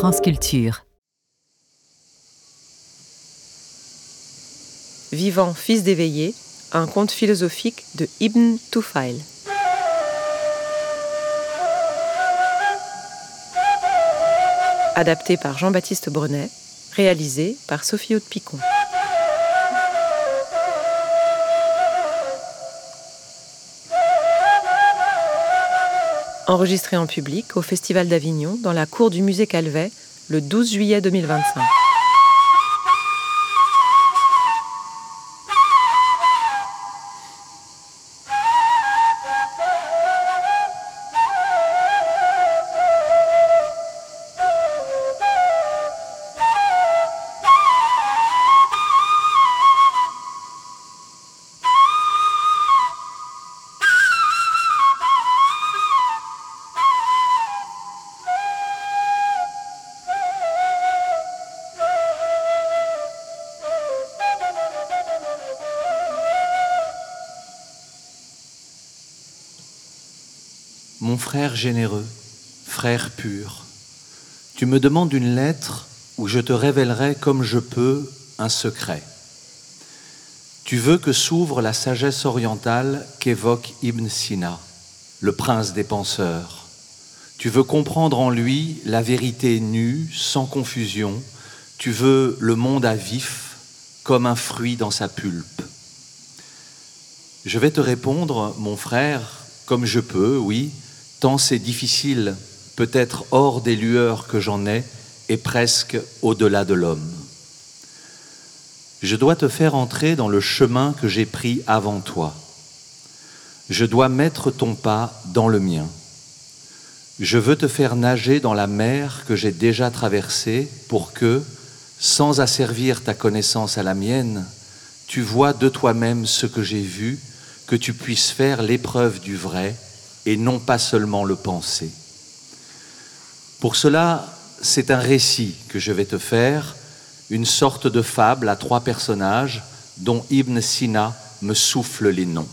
France Culture. Vivant, fils d'éveillé, un conte philosophique de Ibn Tufayl. Adapté par Jean-Baptiste Brenet, réalisé par Sophie Haute-Picon. Enregistré en public au Festival d'Avignon dans la cour du musée Calvet le 12 juillet 2025. Mon frère généreux, frère pur, tu me demandes une lettre où je te révélerai comme je peux un secret. Tu veux que s'ouvre la sagesse orientale qu'évoque Ibn Sina, le prince des penseurs. Tu veux comprendre en lui la vérité nue, sans confusion. Tu veux le monde à vif, comme un fruit dans sa pulpe. Je vais te répondre, mon frère, comme je peux, oui, tant c'est difficile, peut-être hors des lueurs que j'en ai, et presque au-delà de l'homme. Je dois te faire entrer dans le chemin que j'ai pris avant toi. Je dois mettre ton pas dans le mien. Je veux te faire nager dans la mer que j'ai déjà traversée pour que, sans asservir ta connaissance à la mienne, tu vois de toi-même ce que j'ai vu, que tu puisses faire l'épreuve du vrai, et non pas seulement le penser. Pour cela, c'est un récit que je vais te faire, une sorte de fable à 3 personnages dont Ibn Sina me souffle les noms.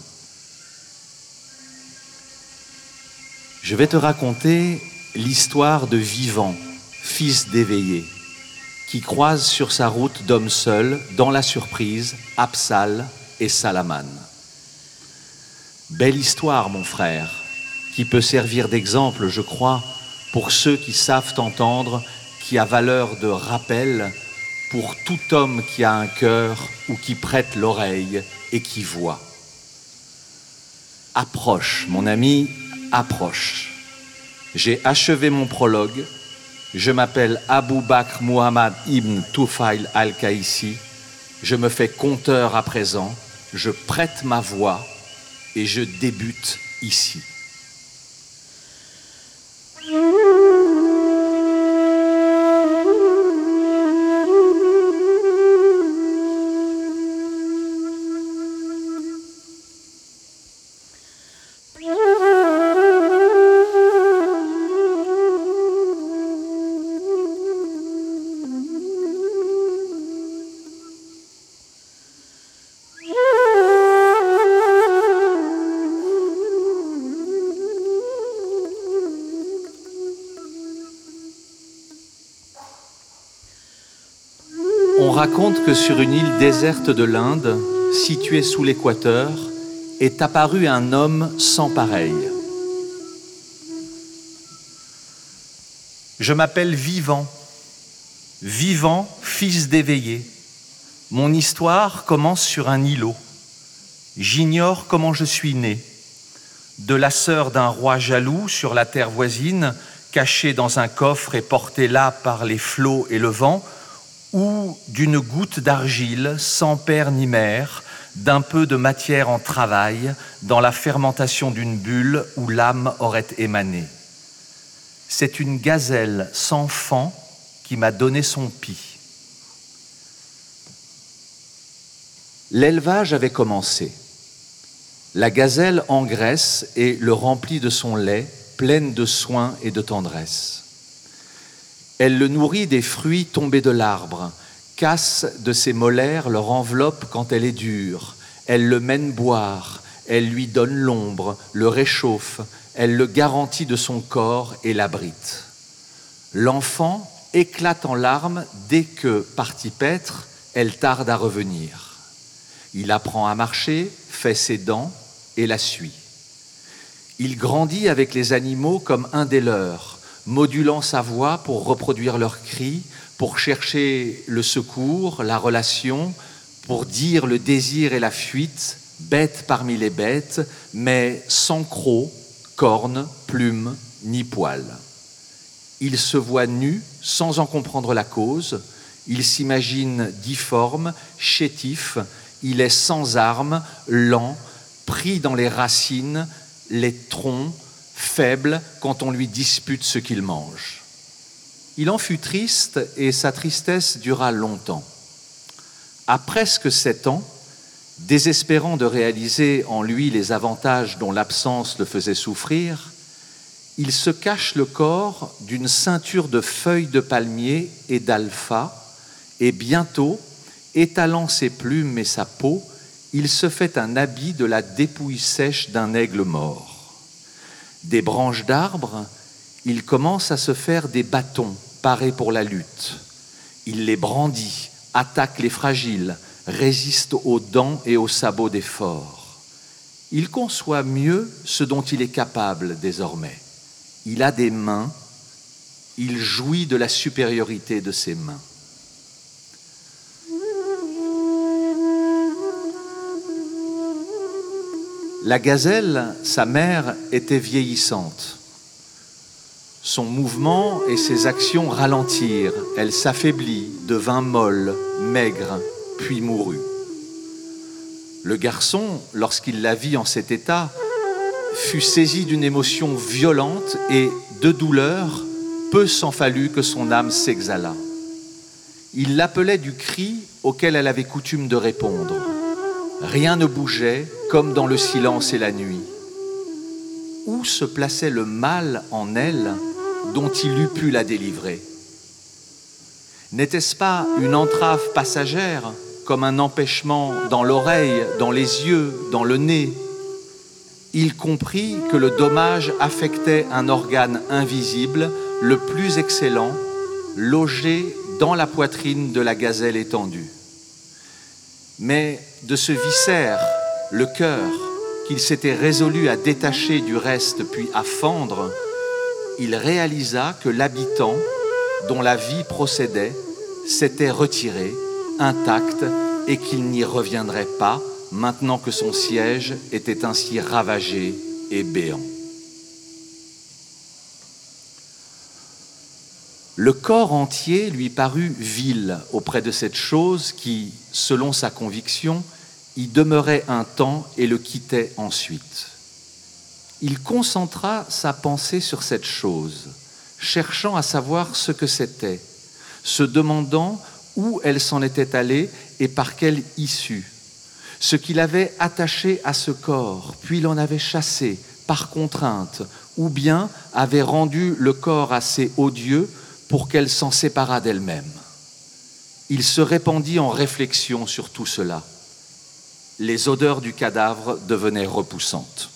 Je vais te raconter l'histoire de Vivant, fils d'éveillé, qui croise sur sa route d'homme seul, dans la surprise, Absal et Salaman. Belle histoire, mon frère, qui peut servir d'exemple, je crois, pour ceux qui savent entendre, qui a valeur de rappel pour tout homme qui a un cœur ou qui prête l'oreille et qui voit. Approche, mon ami, approche. J'ai achevé mon prologue. Je m'appelle Abou Bakr Muhammad ibn Tufayl al-Kaïsi. Je me fais conteur à présent. Je prête ma voix et je débute ici. On raconte que sur une île déserte de l'Inde, située sous l'équateur, est apparu un homme sans pareil. Je m'appelle Vivant, Vivant, fils d'éveillé. Mon histoire commence sur un îlot. J'ignore comment je suis né. De la sœur d'un roi jaloux sur la terre voisine, cachée dans un coffre et portée là par les flots et le vent, ou d'une goutte d'argile sans père ni mère, d'un peu de matière en travail, dans la fermentation d'une bulle où l'âme aurait émané. C'est une gazelle sans fan qui m'a donné son pis. L'élevage avait commencé. La gazelle engraisse et le remplit de son lait, pleine de soins et de tendresse. Elle le nourrit des fruits tombés de l'arbre, casse de ses molaires leur enveloppe quand elle est dure. Elle le mène boire, elle lui donne l'ombre, le réchauffe, elle le garantit de son corps et l'abrite. L'enfant, éclate en larmes dès que, partie paître, elle tarde à revenir. Il apprend à marcher, fait ses dents et la suit. Il grandit avec les animaux comme un des leurs, modulant sa voix pour reproduire leurs cris, pour chercher le secours, la relation, pour dire le désir et la fuite, bête parmi les bêtes, mais sans crocs, cornes, plumes ni poils. Il se voit nu sans en comprendre la cause, il s'imagine difforme, chétif, il est sans armes, lent, pris dans les racines, les troncs, faible quand on lui dispute ce qu'il mange. Il en fut triste et sa tristesse dura longtemps. À presque 7 ans, désespérant de réaliser en lui les avantages dont l'absence le faisait souffrir, il se cache le corps d'une ceinture de feuilles de palmier et d'alpha, et bientôt, étalant ses plumes et sa peau, il se fait un habit de la dépouille sèche d'un aigle mort. Des branches d'arbres, il commence à se faire des bâtons parés pour la lutte. Il les brandit, attaque les fragiles, résiste aux dents et aux sabots des forts. Il conçoit mieux ce dont il est capable désormais. Il a des mains, il jouit de la supériorité de ses mains. La gazelle, sa mère, était vieillissante. Son mouvement et ses actions ralentirent. Elle s'affaiblit, devint molle, maigre, puis mourut. Le garçon, lorsqu'il la vit en cet état, fut saisi d'une émotion violente et de douleur, peu s'en fallut que son âme s'exhala. Il l'appelait du cri auquel elle avait coutume de répondre. Rien ne bougeait, comme dans le silence et la nuit. Où se plaçait le mal en elle dont il eût pu la délivrer? N'était-ce pas une entrave passagère, comme un empêchement dans l'oreille, dans les yeux, dans le nez? Il comprit que le dommage affectait un organe invisible, le plus excellent, logé dans la poitrine de la gazelle étendue. Mais de ce viscère, le cœur, qu'il s'était résolu à détacher du reste puis à fendre, il réalisa que l'habitant, dont la vie procédait, s'était retiré, intact, et qu'il n'y reviendrait pas, maintenant que son siège était ainsi ravagé et béant. Le corps entier lui parut vil auprès de cette chose qui, selon sa conviction, y demeurait un temps et le quittait ensuite. Il concentra sa pensée sur cette chose, cherchant à savoir ce que c'était, se demandant où elle s'en était allée et par quelle issue, ce qu'il avait attaché à ce corps, puis l'en avait chassé par contrainte, ou bien avait rendu le corps assez odieux pour qu'elle s'en séparât d'elle-même. Il se répandit en réflexion sur tout cela. Les odeurs du cadavre devenaient repoussantes.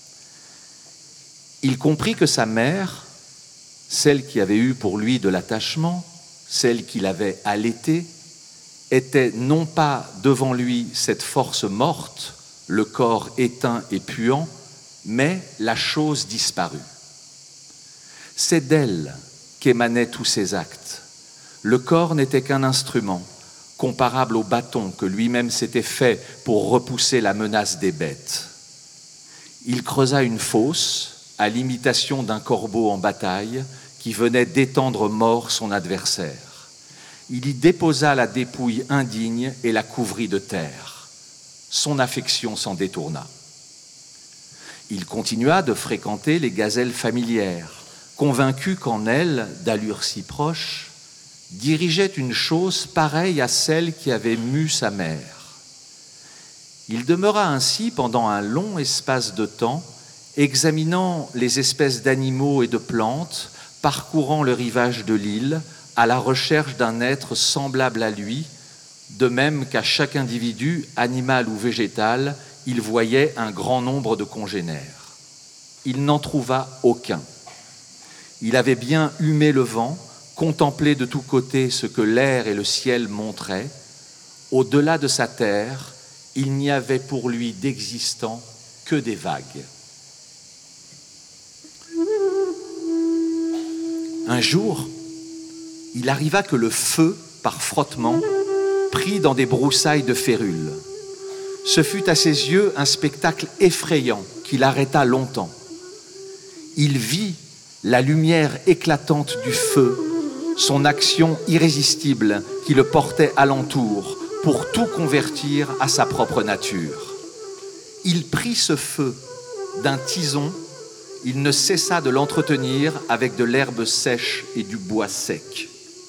Il comprit que sa mère, celle qui avait eu pour lui de l'attachement, celle qui l'avait allaité, était non pas devant lui cette force morte, le corps éteint et puant, mais la chose disparue. C'est d'elle qu'émanaient tous ces actes. Le corps n'était qu'un instrument, comparable au bâton que lui-même s'était fait pour repousser la menace des bêtes. Il creusa une fosse, à l'imitation d'un corbeau en bataille, qui venait d'étendre mort son adversaire. Il y déposa la dépouille indigne et la couvrit de terre. Son affection s'en détourna. Il continua de fréquenter les gazelles familières, convaincu qu'en elles, d'allure si proche, dirigeait une chose pareille à celle qui avait mû sa mère. Il demeura ainsi pendant un long espace de temps, examinant les espèces d'animaux et de plantes, parcourant le rivage de l'île, à la recherche d'un être semblable à lui, de même qu'à chaque individu, animal ou végétal, il voyait un grand nombre de congénères. Il n'en trouva aucun. Il avait bien humé le vent, contempler de tous côtés ce que l'air et le ciel montraient, au-delà de sa terre, il n'y avait pour lui d'existant que des vagues. Un jour, il arriva que le feu, par frottement, prit dans des broussailles de férules. Ce fut à ses yeux un spectacle effrayant qui l'arrêta longtemps. Il vit la lumière éclatante du feu, son action irrésistible qui le portait alentour pour tout convertir à sa propre nature. Il prit ce feu d'un tison, il ne cessa de l'entretenir avec de l'herbe sèche et du bois sec.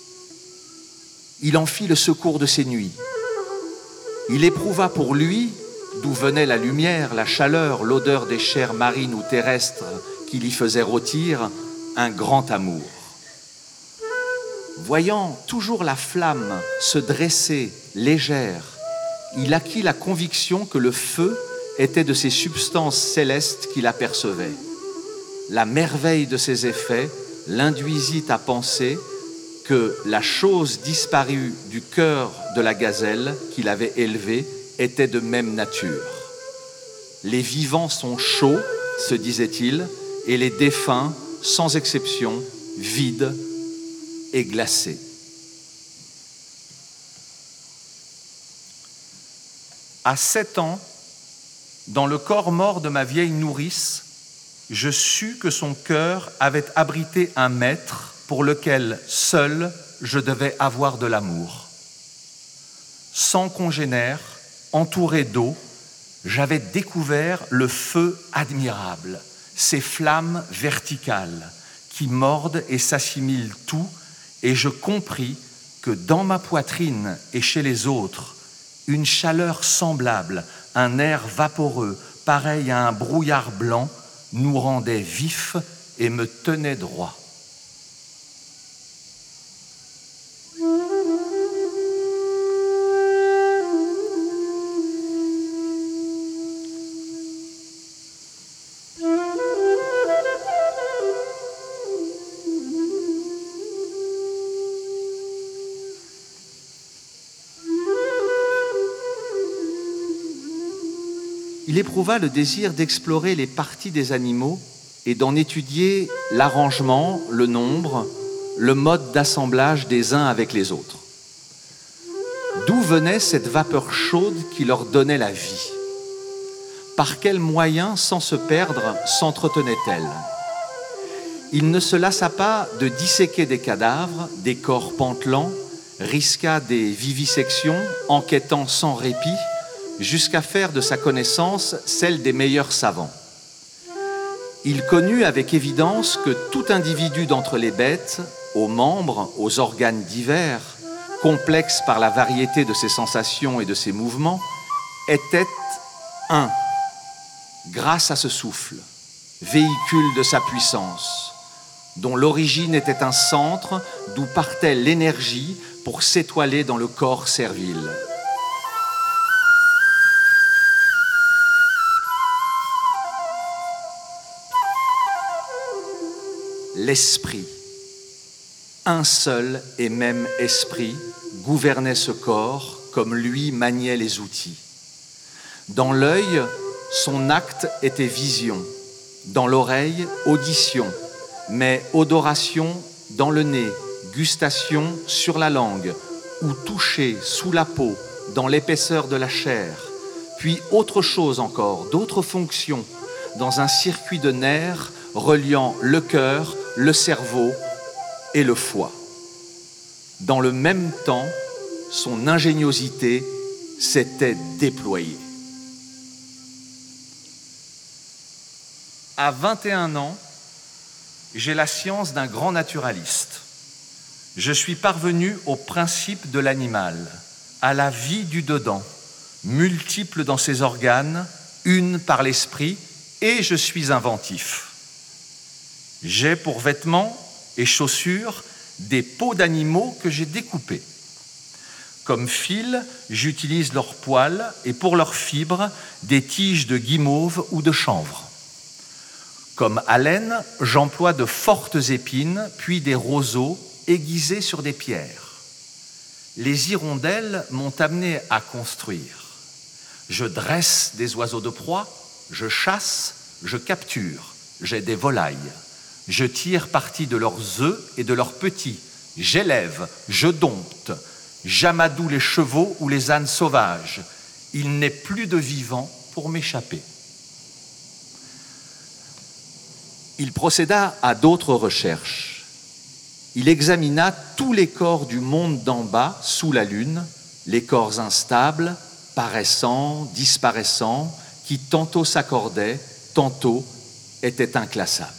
Il en fit le secours de ses nuits. Il éprouva pour lui, d'où venait la lumière, la chaleur, l'odeur des chairs marines ou terrestres qui l'y faisaient rôtir, un grand amour. Voyant toujours la flamme se dresser légère, il acquit la conviction que le feu était de ces substances célestes qu'il apercevait. La merveille de ses effets l'induisit à penser que la chose disparue du cœur de la gazelle qu'il avait élevée était de même nature. Les vivants sont chauds, se disait-il, et les défunts, sans exception, vides et glacés. À 7 ans, dans le corps mort de ma vieille nourrice, je sus que son cœur avait abrité un maître pour lequel seul je devais avoir de l'amour. Sans congénère, entouré d'eau, j'avais découvert le feu admirable, ces flammes verticales qui mordent et s'assimilent tout, et je compris que dans ma poitrine et chez les autres, une chaleur semblable, un air vaporeux, pareil à un brouillard blanc, nous rendait vifs et me tenait droit. Il éprouva le désir d'explorer les parties des animaux et d'en étudier l'arrangement, le nombre, le mode d'assemblage des uns avec les autres. D'où venait cette vapeur chaude qui leur donnait la vie? Par quels moyens, sans se perdre, s'entretenait-elle? Il ne se lassa pas de disséquer des cadavres, des corps pantelants, risqua des vivisections, enquêtant sans répit, jusqu'à faire de sa connaissance celle des meilleurs savants. Il connut avec évidence que tout individu d'entre les bêtes, aux membres, aux organes divers, complexes par la variété de ses sensations et de ses mouvements, était un, grâce à ce souffle, véhicule de sa puissance, dont l'origine était un centre d'où partait l'énergie pour s'étoiler dans le corps servile. L'esprit, un seul et même esprit, gouvernait ce corps comme lui maniait les outils. Dans l'œil, son acte était vision, dans l'oreille, audition, mais odoration dans le nez, gustation sur la langue, ou toucher sous la peau, dans l'épaisseur de la chair, puis autre chose encore, d'autres fonctions, dans un circuit de nerfs reliant le cœur, le cerveau et le foie. Dans le même temps, son ingéniosité s'était déployée. À 21 ans, j'ai la science d'un grand naturaliste. Je suis parvenu au principe de l'animal, à la vie du dedans, multiple dans ses organes, une par l'esprit, et je suis inventif. J'ai pour vêtements et chaussures des peaux d'animaux que j'ai découpés. Comme fil, j'utilise leurs poils et pour leurs fibres, des tiges de guimauve ou de chanvre. Comme haleine, j'emploie de fortes épines, puis des roseaux aiguisés sur des pierres. Les hirondelles m'ont amené à construire. Je dresse des oiseaux de proie, je chasse, je capture, j'ai des volailles. Je tire parti de leurs œufs et de leurs petits. J'élève, je dompte, j'amadoue les chevaux ou les ânes sauvages. Il n'est plus de vivant pour m'échapper. Il procéda à d'autres recherches. Il examina tous les corps du monde d'en bas, sous la lune, les corps instables, paraissants, disparaissants, qui tantôt s'accordaient, tantôt étaient inclassables.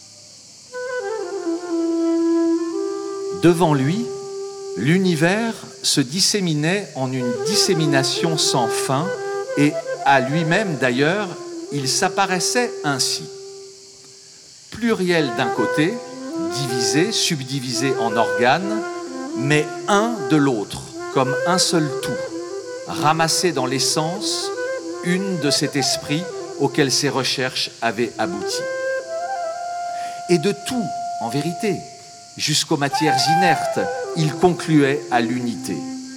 Devant lui, l'univers se disséminait en une dissémination sans fin et à lui-même d'ailleurs, il s'apparaissait ainsi. Pluriel d'un côté, divisé, subdivisé en organes, mais un de l'autre, comme un seul tout, ramassé dans l'essence, une de cet esprit auquel ses recherches avaient abouti. Et de tout, en vérité, jusqu'aux matières inertes, il concluait à l'unité.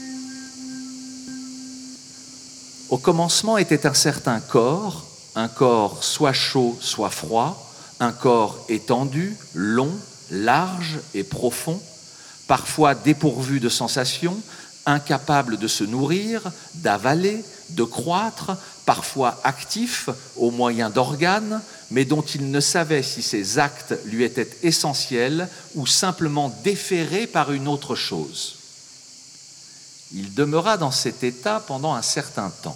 Au commencement était un certain corps, un corps soit chaud, soit froid, un corps étendu, long, large et profond, parfois dépourvu de sensations, incapable de se nourrir, d'avaler, de croître, parfois actif au moyen d'organes, mais dont il ne savait si ces actes lui étaient essentiels ou simplement déférés par une autre chose. Il demeura dans cet état pendant un certain temps.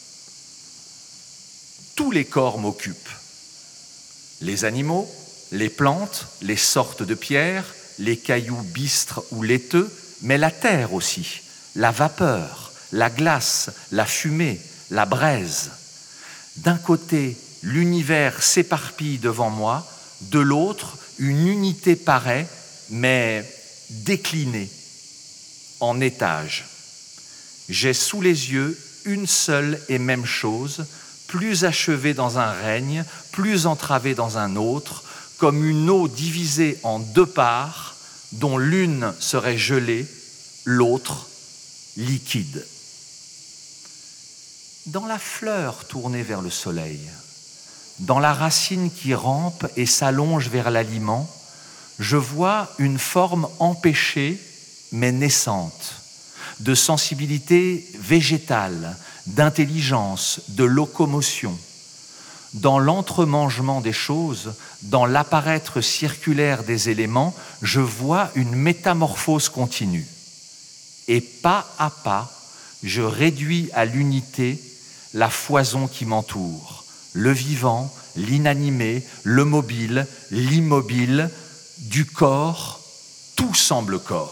Tous les corps m'occupent. Les animaux, les plantes, les sortes de pierres, les cailloux bistres ou laiteux, mais la terre aussi, la vapeur, la glace, la fumée, la braise. D'un côté, l'univers s'éparpille devant moi, de l'autre, une unité paraît, mais déclinée, en étages. J'ai sous les yeux une seule et même chose, plus achevée dans un règne, plus entravée dans un autre, comme une eau divisée en deux parts, dont l'une serait gelée, l'autre liquide. Dans la fleur tournée vers le soleil, dans la racine qui rampe et s'allonge vers l'aliment, je vois une forme empêchée mais naissante, de sensibilité végétale, d'intelligence, de locomotion. Dans l'entremangement des choses, dans l'apparaître circulaire des éléments, je vois une métamorphose continue. Et pas à pas, je réduis à l'unité la foison qui m'entoure, le vivant, l'inanimé, le mobile, l'immobile, du corps, tout semble corps.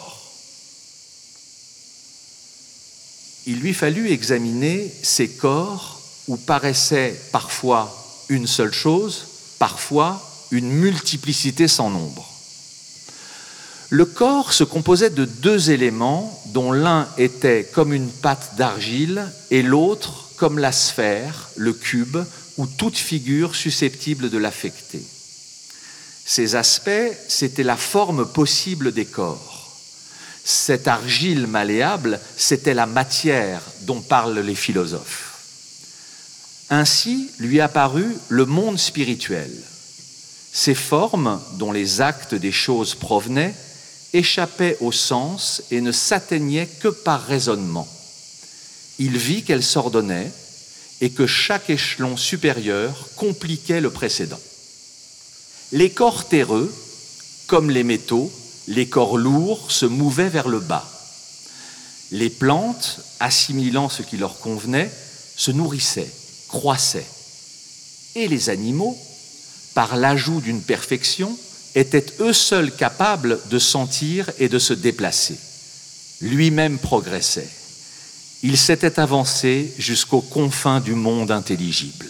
Il lui fallut examiner ces corps où paraissait parfois une seule chose, parfois une multiplicité sans nombre. Le corps se composait de deux éléments dont l'un était comme une pâte d'argile et l'autre comme la sphère, le cube, ou toute figure susceptible de l'affecter. Ces aspects, c'était la forme possible des corps. Cette argile malléable, c'était la matière dont parlent les philosophes. Ainsi lui apparut le monde spirituel. Ces formes, dont les actes des choses provenaient, échappaient au sens et ne s'atteignaient que par raisonnement. Il vit qu'elles s'ordonnaient et que chaque échelon supérieur compliquait le précédent. Les corps terreux, comme les métaux, les corps lourds se mouvaient vers le bas. Les plantes, assimilant ce qui leur convenait, se nourrissaient, croissaient. Et les animaux, par l'ajout d'une perfection, étaient eux seuls capables de sentir et de se déplacer. Lui-même progressait. Il s'était avancé jusqu'aux confins du monde intelligible.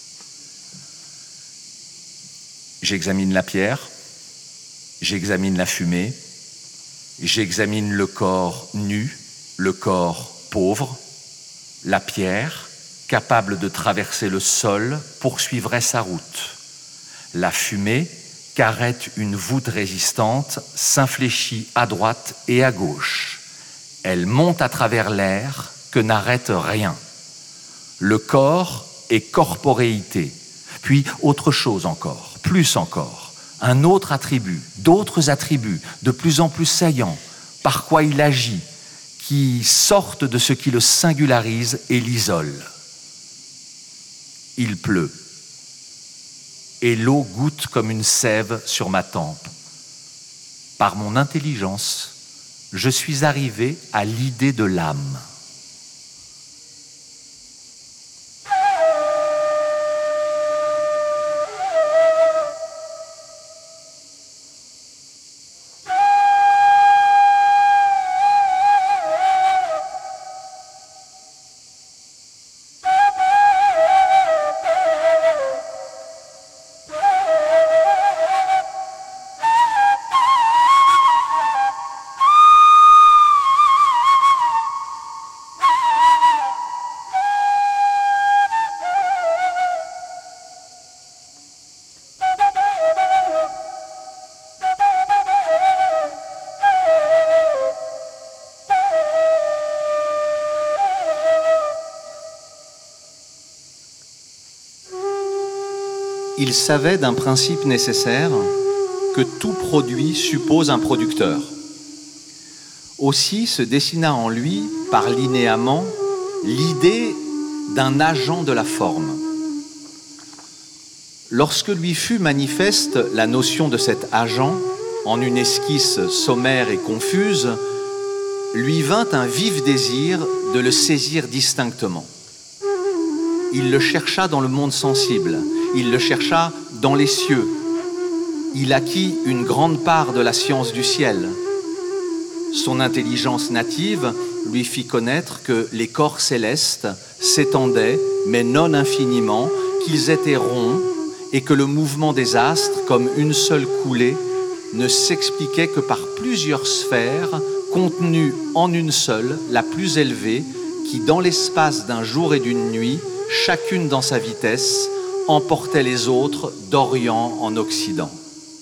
J'examine la pierre, j'examine la fumée, j'examine le corps nu, le corps pauvre. La pierre, capable de traverser le sol, poursuivrait sa route. La fumée, qu'arrête une voûte résistante, s'infléchit à droite et à gauche. Elle monte à travers l'air que n'arrête rien. Le corps est corporéité, puis autre chose encore, plus encore, un autre attribut, d'autres attributs, de plus en plus saillants, par quoi il agit, qui sortent de ce qui le singularise et l'isole. Il pleut, et l'eau goutte comme une sève sur ma tempe. Par mon intelligence, je suis arrivé à l'idée de l'âme. Il savait d'un principe nécessaire que tout produit suppose un producteur. Aussi se dessina en lui, par linéament, l'idée d'un agent de la forme. Lorsque lui fut manifeste la notion de cet agent, en une esquisse sommaire et confuse, lui vint un vif désir de le saisir distinctement. Il le chercha dans le monde sensible, il le chercha dans les cieux. Il acquit une grande part de la science du ciel. Son intelligence native lui fit connaître que les corps célestes s'étendaient, mais non infiniment, qu'ils étaient ronds et que le mouvement des astres, comme une seule coulée, ne s'expliquait que par plusieurs sphères contenues en une seule, la plus élevée, qui, dans l'espace d'un jour et d'une nuit, chacune dans sa vitesse, emportait les autres d'Orient en Occident.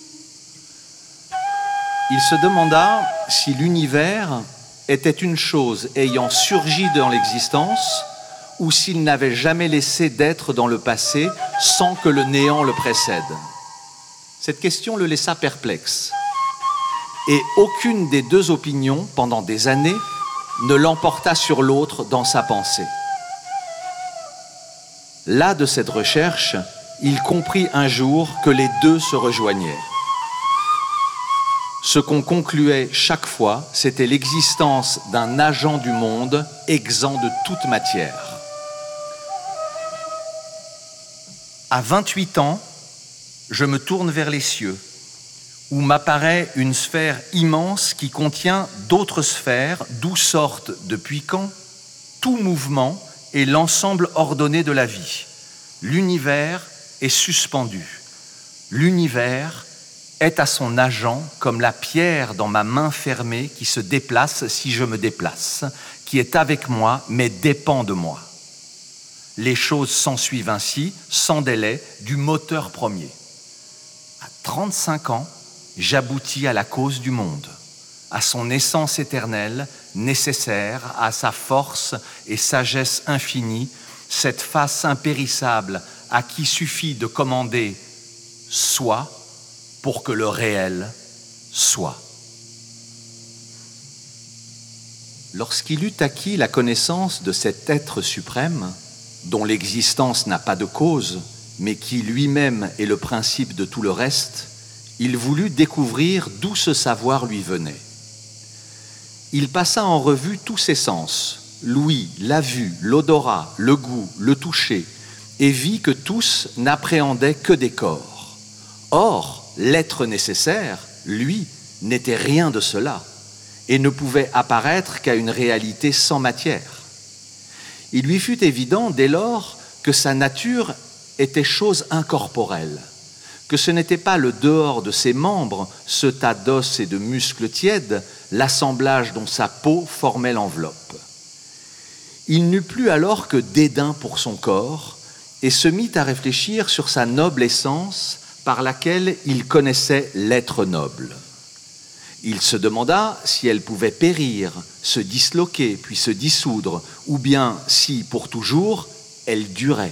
Il se demanda si l'univers était une chose ayant surgi dans l'existence ou s'il n'avait jamais laissé d'être dans le passé sans que le néant le précède. Cette question le laissa perplexe. Et aucune des deux opinions, pendant des années, ne l'emporta sur l'autre dans sa pensée. Là de cette recherche, il comprit un jour que les deux se rejoignaient. Ce qu'on concluait chaque fois, c'était l'existence d'un agent du monde exempt de toute matière. À 28 ans, je me tourne vers les cieux, où m'apparaît une sphère immense qui contient d'autres sphères, d'où sortent, depuis quand, tout mouvement et l'ensemble ordonné de la vie. L'univers est suspendu. L'univers est à son agent comme la pierre dans ma main fermée qui se déplace si je me déplace, qui est avec moi mais dépend de moi. Les choses s'ensuivent ainsi, sans délai, du moteur premier. À 35 ans, j'aboutis à la cause du monde, à son essence éternelle, nécessaire à sa force et sagesse infinie, cette face impérissable à qui suffit de commander « soit » pour que le réel soit. Lorsqu'il eut acquis la connaissance de cet être suprême, dont l'existence n'a pas de cause, mais qui lui-même est le principe de tout le reste, il voulut découvrir d'où ce savoir lui venait. Il passa en revue tous ses sens, l'ouïe, la vue, l'odorat, le goût, le toucher, et vit que tous n'appréhendaient que des corps. Or, l'être nécessaire, lui, n'était rien de cela, et ne pouvait apparaître qu'à une réalité sans matière. Il lui fut évident dès lors que sa nature était chose incorporelle, que ce n'était pas le dehors de ses membres, ce tas d'os et de muscles tièdes, l'assemblage dont sa peau formait l'enveloppe. Il n'eut plus alors que dédain pour son corps et se mit à réfléchir sur sa noble essence par laquelle il connaissait l'être noble. Il se demanda si elle pouvait périr, se disloquer, puis se dissoudre, ou bien si, pour toujours, elle durait.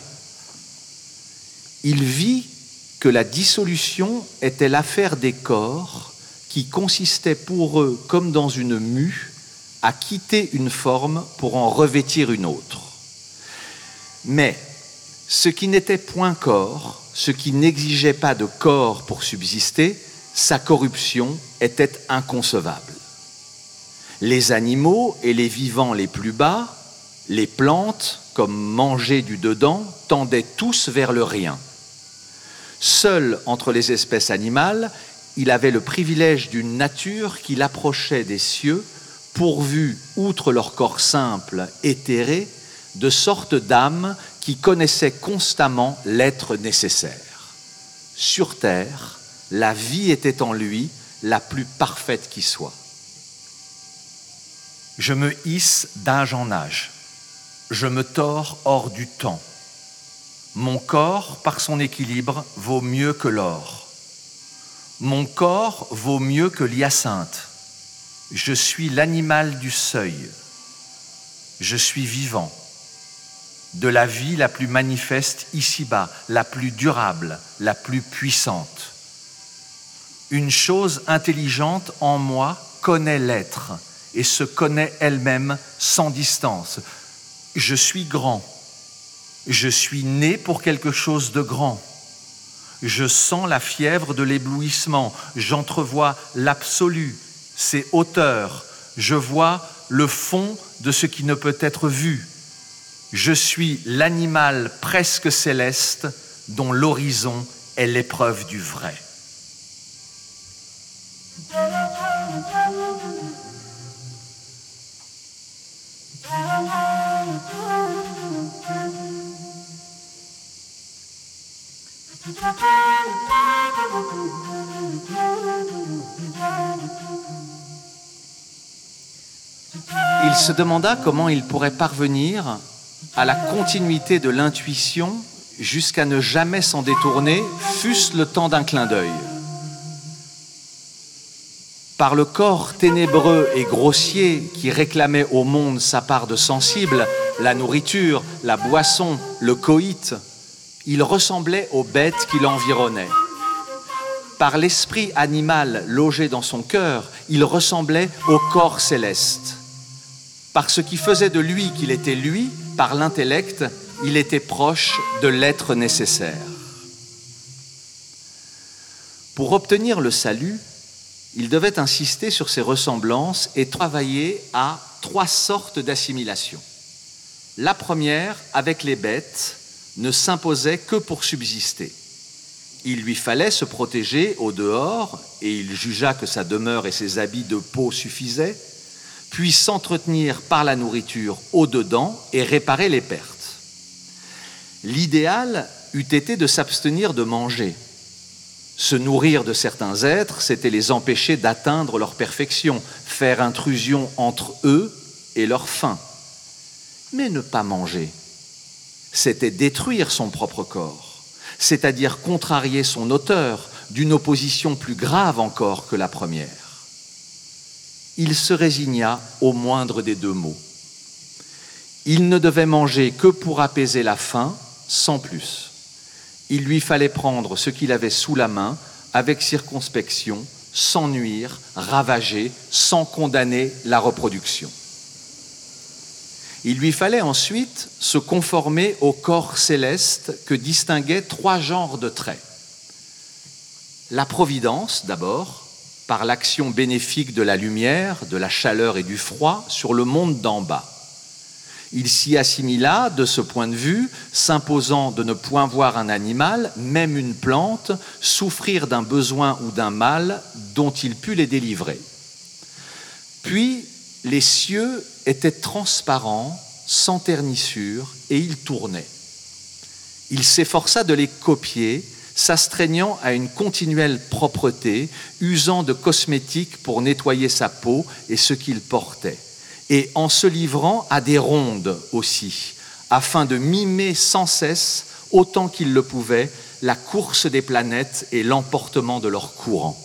Il vit que la dissolution était l'affaire des corps qui consistaient pour eux, comme dans une mue, à quitter une forme pour en revêtir une autre. Mais ce qui n'était point corps, ce qui n'exigeait pas de corps pour subsister, sa corruption était inconcevable. Les animaux et les vivants les plus bas, les plantes, comme mangés du dedans, tendaient tous vers le rien. Seul entre les espèces animales, il avait le privilège d'une nature qui l'approchait des cieux, pourvue, outre leur corps simple, éthéré, de sorte d'âmes qui connaissaient constamment l'être nécessaire. Sur terre, la vie était en lui la plus parfaite qui soit. Je me hisse d'âge en âge. Je me tords hors du temps. Mon corps, par son équilibre, vaut mieux que l'or. Mon corps vaut mieux que l'hyacinthe. Je suis l'animal du seuil. Je suis vivant. De la vie la plus manifeste ici-bas, la plus durable, la plus puissante. Une chose intelligente en moi connaît l'être et se connaît elle-même sans distance. Je suis grand. Je suis né pour quelque chose de grand. Je sens la fièvre de l'éblouissement. J'entrevois l'absolu, ses hauteurs. Je vois le fond de ce qui ne peut être vu. Je suis l'animal presque céleste dont l'horizon est l'épreuve du vrai. Il se demanda comment il pourrait parvenir à la continuité de l'intuition jusqu'à ne jamais s'en détourner, fût-ce le temps d'un clin d'œil. Par le corps ténébreux et grossier qui réclamait au monde sa part de sensible, la nourriture, la boisson, le coït, il ressemblait aux bêtes qui l'environnaient. Par l'esprit animal logé dans son cœur, il ressemblait au corps céleste. Par ce qui faisait de lui qu'il était lui, par l'intellect, il était proche de l'être nécessaire. Pour obtenir le salut, il devait insister sur ses ressemblances et travailler à 3 sortes d'assimilation. La première, avec les bêtes, ne s'imposait que pour subsister. Il lui fallait se protéger au dehors, et il jugea que sa demeure et ses habits de peau suffisaient, puis s'entretenir par la nourriture au dedans et réparer les pertes. L'idéal eût été de s'abstenir de manger. Se nourrir de certains êtres, c'était les empêcher d'atteindre leur perfection, faire intrusion entre eux et leur faim. Mais ne pas manger, c'était détruire son propre corps, c'est-à-dire contrarier son auteur d'une opposition plus grave encore que la première. Il se résigna au moindre des 2 mots. Il ne devait manger que pour apaiser la faim, sans plus. Il lui fallait prendre ce qu'il avait sous la main avec circonspection, sans nuire, ravager, sans condamner la reproduction. Il lui fallait ensuite se conformer au corps céleste que distinguaient 3 genres de traits. La providence, d'abord, par l'action bénéfique de la lumière, de la chaleur et du froid sur le monde d'en bas. Il s'y assimila de ce point de vue, s'imposant de ne point voir un animal, même une plante, souffrir d'un besoin ou d'un mal dont il put les délivrer. Puis, les cieux étaient transparents, sans ternissure, et ils tournaient. Il s'efforça de les copier, s'astreignant à une continuelle propreté, usant de cosmétiques pour nettoyer sa peau et ce qu'il portait, et en se livrant à des rondes aussi, afin de mimer sans cesse, autant qu'il le pouvait, la course des planètes et l'emportement de leur courant.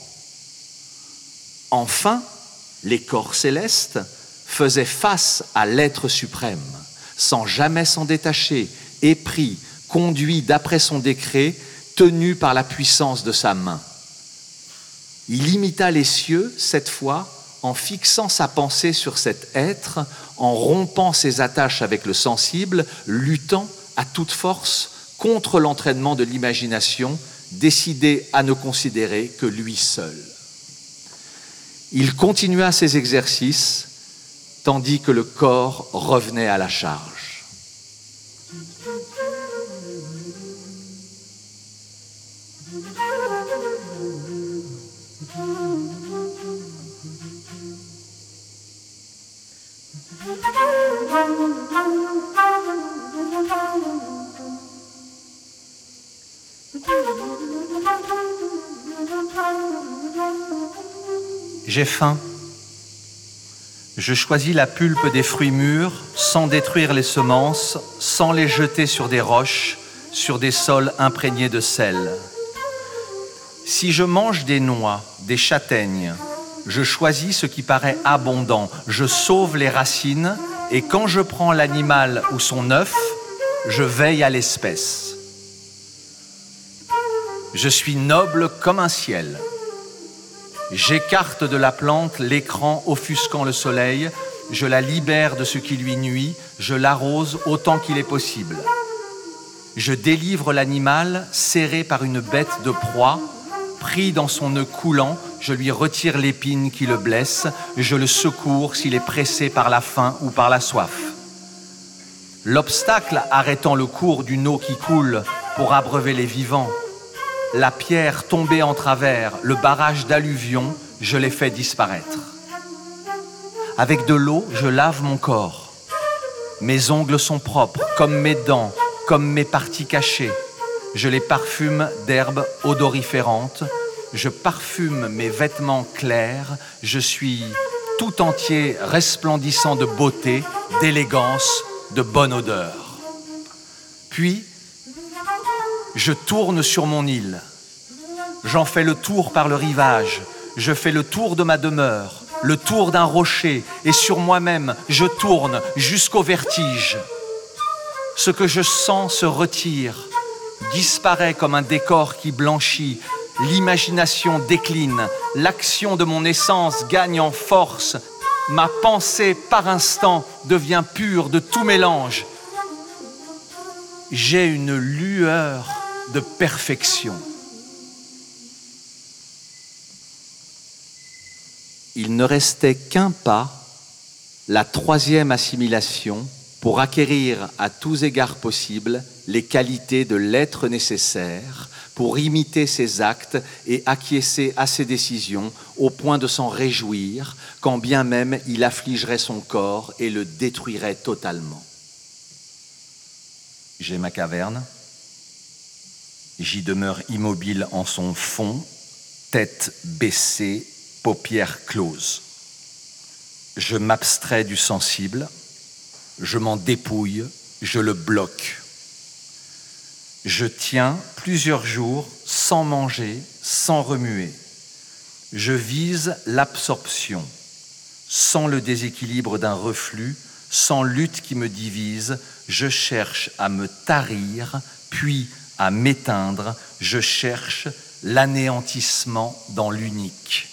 Enfin, les corps célestes faisaient face à l'être suprême, sans jamais s'en détacher, épris, conduit d'après son décret, tenu par la puissance de sa main. Il imita les cieux, cette fois, en fixant sa pensée sur cet être, en rompant ses attaches avec le sensible, luttant à toute force contre l'entraînement de l'imagination, décidé à ne considérer que lui seul. Il continua ses exercices, tandis que le corps revenait à la charge. J'ai faim. Je choisis la pulpe des fruits mûrs sans détruire les semences, sans les jeter sur des roches, sur des sols imprégnés de sel. Si je mange des noix, des châtaignes, je choisis ce qui paraît abondant, je sauve les racines et quand je prends l'animal ou son œuf, je veille à l'espèce. Je suis noble comme un ciel. J'écarte de la plante l'écran offusquant le soleil, je la libère de ce qui lui nuit, je l'arrose autant qu'il est possible. Je délivre l'animal serré par une bête de proie, pris dans son nœud coulant, je lui retire l'épine qui le blesse, je le secours s'il est pressé par la faim ou par la soif. L'obstacle arrêtant le cours d'une eau qui coule pour abreuver les vivants, la pierre tombée en travers, le barrage d'alluvion, je les fais disparaître. Avec de l'eau, je lave mon corps. Mes ongles sont propres, comme mes dents, comme mes parties cachées. Je les parfume d'herbes odoriférantes. Je parfume mes vêtements clairs. Je suis tout entier resplendissant de beauté, d'élégance, de bonne odeur. Puis, je tourne sur mon île. J'en fais le tour par le rivage. Je fais le tour de ma demeure, le tour d'un rocher, et sur moi-même, je tourne jusqu'au vertige. Ce que je sens se retire, disparaît comme un décor qui blanchit. L'imagination décline, l'action de mon essence gagne en force. Ma pensée, par instant, devient pure de tout mélange. J'ai une lueur de perfection. Il ne restait qu'un pas, la troisième assimilation, pour acquérir à tous égards possibles les qualités de l'être nécessaire, pour imiter ses actes et acquiescer à ses décisions au point de s'en réjouir, quand bien même il affligerait son corps et le détruirait totalement. J'ai ma caverne. J'y demeure immobile en son fond, tête baissée, paupières closes. Je m'abstrais du sensible, je m'en dépouille, je le bloque. Je tiens plusieurs jours sans manger, sans remuer. Je vise l'absorption, sans le déséquilibre d'un reflux, sans lutte qui me divise. Je cherche à me tarir, puis à m'éteindre. Je cherche l'anéantissement dans l'unique.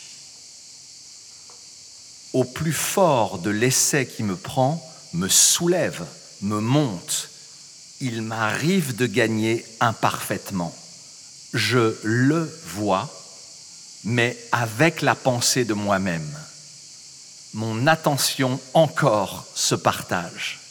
Au plus fort de l'essai qui me prend, me soulève, me monte. Il m'arrive de gagner imparfaitement. Je le vois, mais avec la pensée de moi-même. Mon attention encore se partage.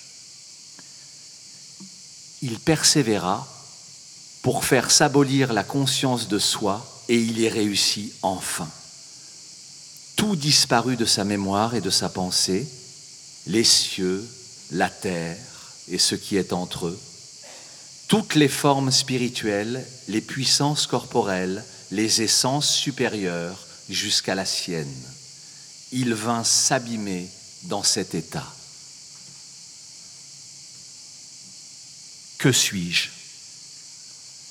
Il persévéra pour faire s'abolir la conscience de soi et il y réussit enfin. Tout disparut de sa mémoire et de sa pensée, les cieux, la terre et ce qui est entre eux, toutes les formes spirituelles, les puissances corporelles, les essences supérieures jusqu'à la sienne. Il vint s'abîmer dans cet état. Que suis-je ?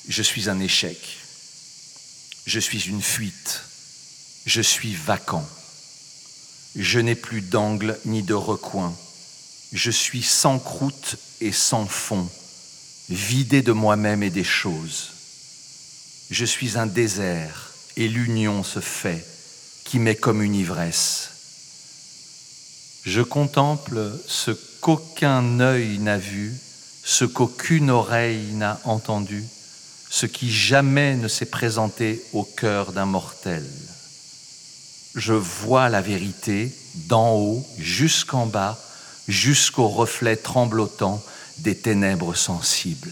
Je suis un échec. Je suis une fuite. Je suis vacant. Je n'ai plus d'angle ni de recoin. Je suis sans croûte et sans fond, vidé de moi-même et des choses. Je suis un désert et l'union se fait, qui m'est comme une ivresse. Je contemple ce qu'aucun œil n'a vu, ce qu'aucune oreille n'a entendu, ce qui jamais ne s'est présenté au cœur d'un mortel. Je vois la vérité d'en haut jusqu'en bas, jusqu'au reflet tremblotant des ténèbres sensibles.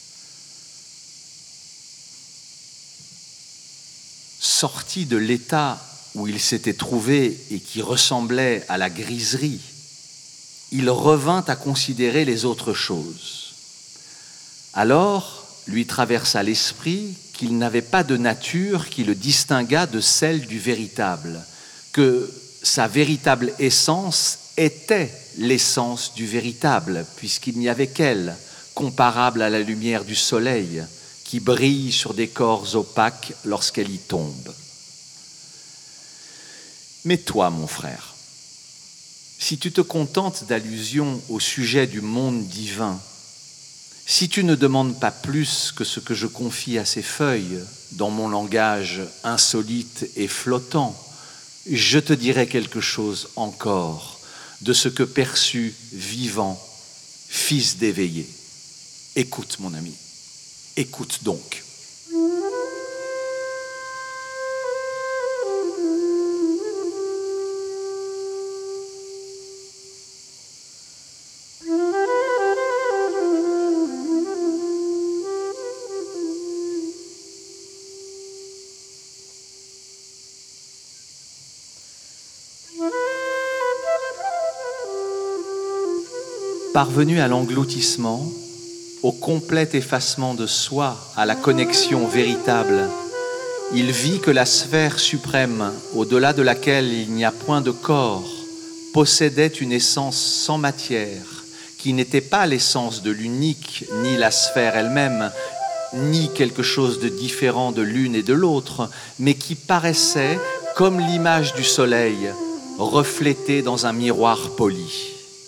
Sorti de l'état où il s'était trouvé et qui ressemblait à la griserie, il revint à considérer les autres choses. Alors lui traversa l'esprit qu'il n'avait pas de nature qui le distinguât de celle du véritable, que sa véritable essence était l'essence du véritable, puisqu'il n'y avait qu'elle, comparable à la lumière du soleil, qui brille sur des corps opaques lorsqu'elle y tombe. Mais toi, mon frère, si tu te contentes d'allusions au sujet du monde divin, si tu ne demandes pas plus que ce que je confie à ces feuilles, dans mon langage insolite et flottant, je te dirai quelque chose encore de ce que perçut vivant, fils d'éveillé. Écoute, mon ami, écoute donc. Parvenu à l'engloutissement, au complet effacement de soi, à la connexion véritable, il vit que la sphère suprême, au-delà de laquelle il n'y a point de corps, possédait une essence sans matière, qui n'était pas l'essence de l'unique, ni la sphère elle-même, ni quelque chose de différent de l'une et de l'autre, mais qui paraissait comme l'image du soleil, reflétée dans un miroir poli.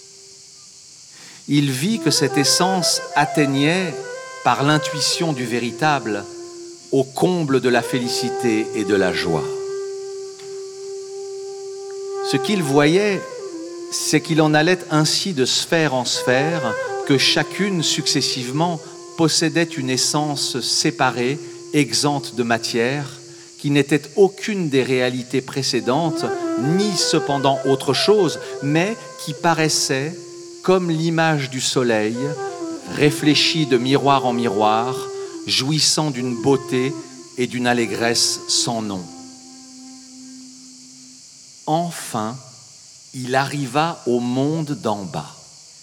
Il vit que cette essence atteignait, par l'intuition du véritable, au comble de la félicité et de la joie. Ce qu'il voyait, c'est qu'il en allait ainsi de sphère en sphère, que chacune successivement possédait une essence séparée, exempte de matière, qui n'était aucune des réalités précédentes, ni cependant autre chose, mais qui paraissait comme l'image du soleil, réfléchie de miroir en miroir, jouissant d'une beauté et d'une allégresse sans nom. Enfin, il arriva au monde d'en bas.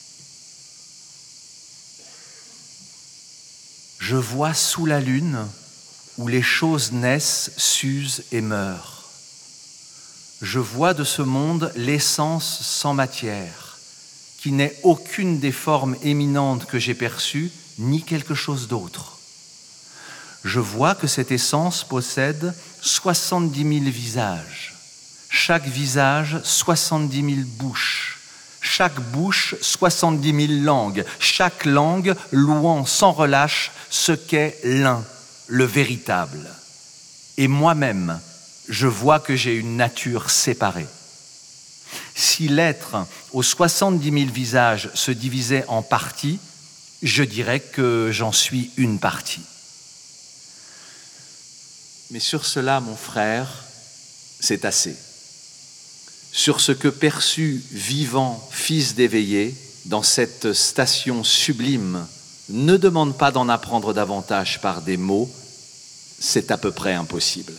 Je vois sous la lune où les choses naissent, s'usent et meurent. Je vois de ce monde l'essence sans matière, qui n'est aucune des formes éminentes que j'ai perçues, ni quelque chose d'autre. Je vois que cette essence possède 70 000 visages, chaque visage 70 000 bouches, chaque bouche 70 000 langues, chaque langue louant sans relâche ce qu'est l'un, le véritable. Et moi-même, je vois que j'ai une nature séparée. Si l'être aux 70 000 visages se divisait en parties, je dirais que j'en suis une partie. Mais sur cela, mon frère, c'est assez. Sur ce que perçut vivant, fils d'éveillé, dans cette station sublime, ne demande pas d'en apprendre davantage par des mots, c'est à peu près impossible.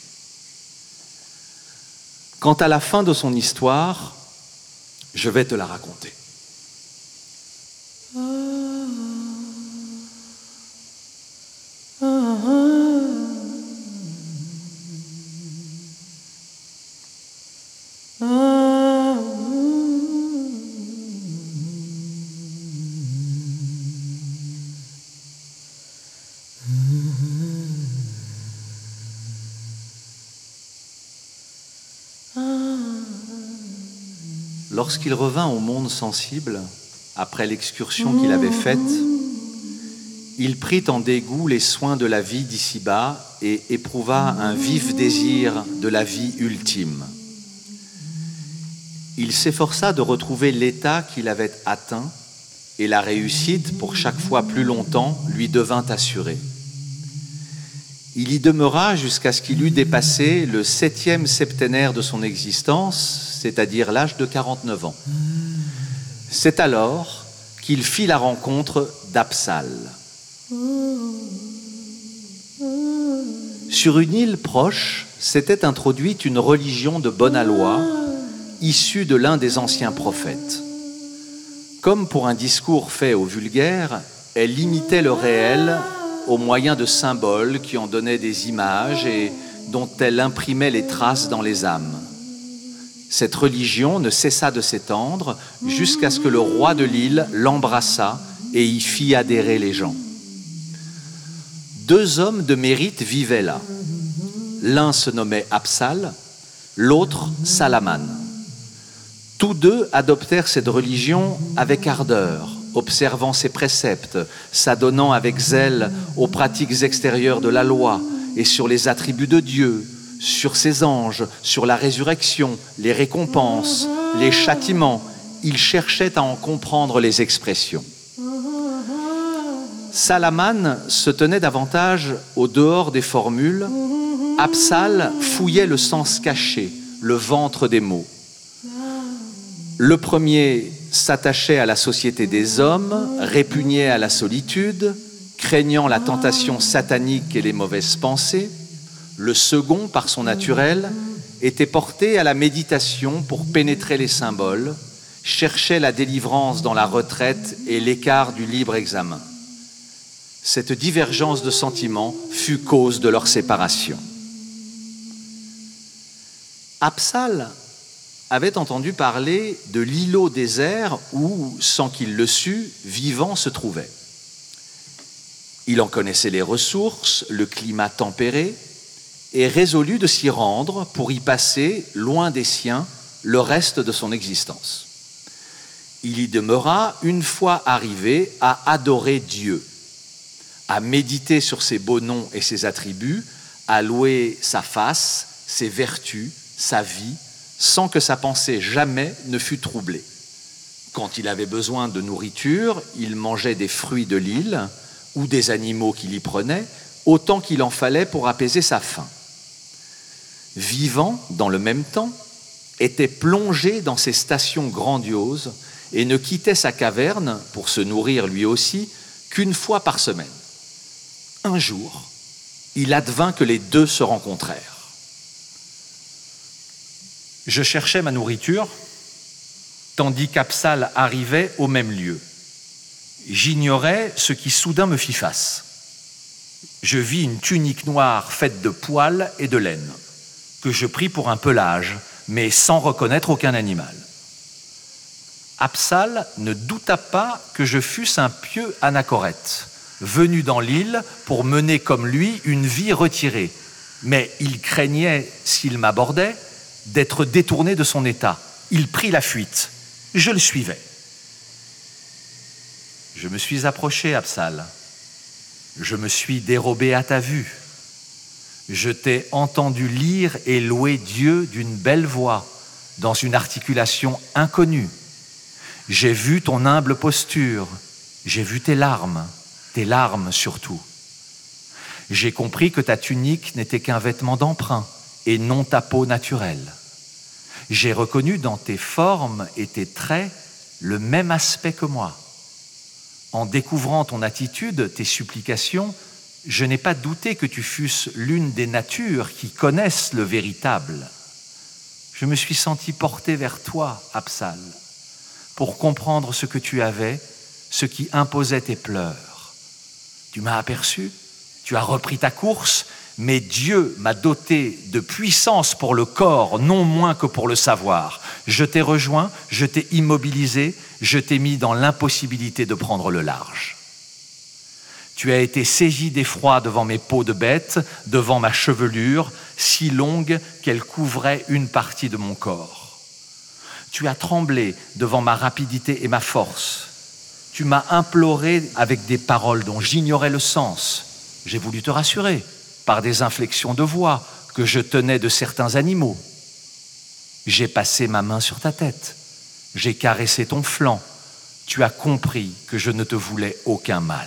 Quant à la fin de son histoire, je vais te la raconter. Lorsqu'il revint au monde sensible, après l'excursion qu'il avait faite, il prit en dégoût les soins de la vie d'ici-bas et éprouva un vif désir de la vie ultime. Il s'efforça de retrouver l'état qu'il avait atteint et la réussite, pour chaque fois plus longtemps, lui devint assurée. Il y demeura jusqu'à ce qu'il eût dépassé le 7e septénaire de son existence, c'est-à-dire l'âge de 49 ans. C'est alors qu'il fit la rencontre d'Apsal. Sur une île proche s'était introduite une religion de bonne aloi, issue de l'un des anciens prophètes. Comme pour un discours fait au vulgaire, elle imitait le réel au moyen de symboles qui en donnaient des images et dont elle imprimait les traces dans les âmes. Cette religion ne cessa de s'étendre jusqu'à ce que le roi de l'île l'embrassât et y fit adhérer les gens. 2 hommes de mérite vivaient là. L'un se nommait Apsal, l'autre Salaman. Tous deux adoptèrent cette religion avec ardeur, observant ses préceptes, s'adonnant avec zèle aux pratiques extérieures de la loi et sur les attributs de Dieu, sur ses anges, sur la résurrection, les récompenses, les châtiments. Ils cherchaient à en comprendre les expressions. Salaman se tenait davantage au dehors des formules. Apsal fouillait le sens caché, le ventre des mots. Le premier s'attachait à la société des hommes, répugnait à la solitude, craignant la tentation satanique et les mauvaises pensées. Le second, par son naturel, était porté à la méditation pour pénétrer les symboles, cherchait la délivrance dans la retraite et l'écart du libre examen. Cette divergence de sentiments fut cause de leur séparation. Apsal avait entendu parler de l'îlot désert où, sans qu'il le sût, Vivant se trouvait. Il en connaissait les ressources, le climat tempéré, et résolut de s'y rendre pour y passer, loin des siens, le reste de son existence. Il y demeura, une fois arrivé, à adorer Dieu, à méditer sur ses beaux noms et ses attributs, à louer sa face, ses vertus, sa vie, sans que sa pensée jamais ne fût troublée. Quand il avait besoin de nourriture, il mangeait des fruits de l'île ou des animaux qu'il y prenait, autant qu'il en fallait pour apaiser sa faim. Vivant, dans le même temps, était plongé dans ses stations grandioses et ne quittait sa caverne, pour se nourrir lui aussi, qu'une fois par semaine. Un jour, il advint que les deux se rencontrèrent. Je cherchais ma nourriture, tandis qu'Apsal arrivait au même lieu. J'ignorais ce qui soudain me fit face. Je vis une tunique noire faite de poils et de laine, que je pris pour un pelage, mais sans reconnaître aucun animal. Apsal ne douta pas que je fusse un pieux anachorète, venu dans l'île pour mener comme lui une vie retirée, mais il craignait, s'il m'abordait, d'être détourné de son état. Il prit la fuite. Je le suivais. Je me suis approché, Apsal. Je me suis dérobé à ta vue. Je t'ai entendu lire et louer Dieu d'une belle voix, dans une articulation inconnue. J'ai vu ton humble posture, j'ai vu tes larmes surtout. J'ai compris que ta tunique n'était qu'un vêtement d'emprunt, et non ta peau naturelle. J'ai reconnu dans tes formes et tes traits le même aspect que moi. En découvrant ton attitude, tes supplications, je n'ai pas douté que tu fusses l'une des natures qui connaissent le véritable. Je me suis senti porté vers toi, Apsal, pour comprendre ce que tu avais, ce qui imposait tes pleurs. Tu m'as aperçu, tu as repris ta course, mais Dieu m'a doté de puissance pour le corps, non moins que pour le savoir. Je t'ai rejoint, je t'ai immobilisé, je t'ai mis dans l'impossibilité de prendre le large. Tu as été saisi d'effroi devant mes peaux de bête, devant ma chevelure, si longue qu'elle couvrait une partie de mon corps. Tu as tremblé devant ma rapidité et ma force. Tu m'as imploré avec des paroles dont j'ignorais le sens. J'ai voulu te rassurer par des inflexions de voix que je tenais de certains animaux. J'ai passé ma main sur ta tête. J'ai caressé ton flanc. Tu as compris que je ne te voulais aucun mal.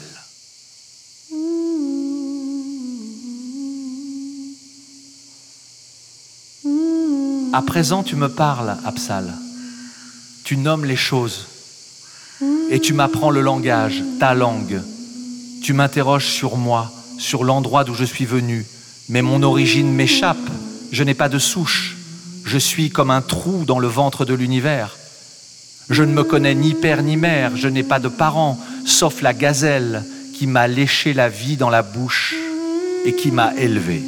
À présent, tu me parles, Apsal. Tu nommes les choses et tu m'apprends le langage, ta langue. Tu m'interroges sur moi, sur l'endroit d'où je suis venu, mais mon origine m'échappe. Je n'ai pas de souche. Je suis comme un trou dans le ventre de l'univers. Je ne me connais ni père ni mère. Je n'ai pas de parents, sauf la gazelle qui m'a léché la vie dans la bouche et qui m'a élevé.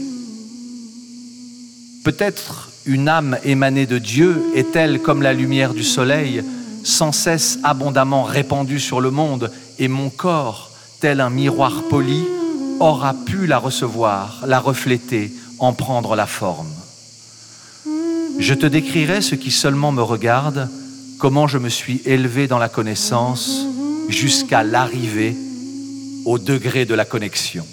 Peut-être une âme émanée de Dieu est-elle comme la lumière du soleil, sans cesse abondamment répandue sur le monde, et mon corps, tel un miroir poli, aura pu la recevoir, la refléter, en prendre la forme. Je te décrirai ce qui seulement me regarde, comment je me suis élevé dans la connaissance jusqu'à l'arrivée au degré de la connexion.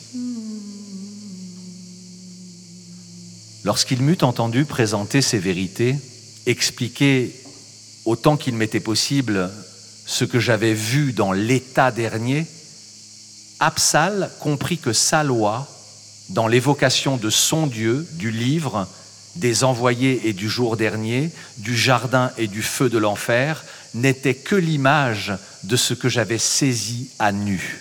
Lorsqu'il m'eut entendu présenter ces vérités, expliquer autant qu'il m'était possible ce que j'avais vu dans l'état dernier, Apsal comprit que sa loi, dans l'évocation de son Dieu, du livre, des envoyés et du jour dernier, du jardin et du feu de l'enfer, n'était que l'image de ce que j'avais saisi à nu.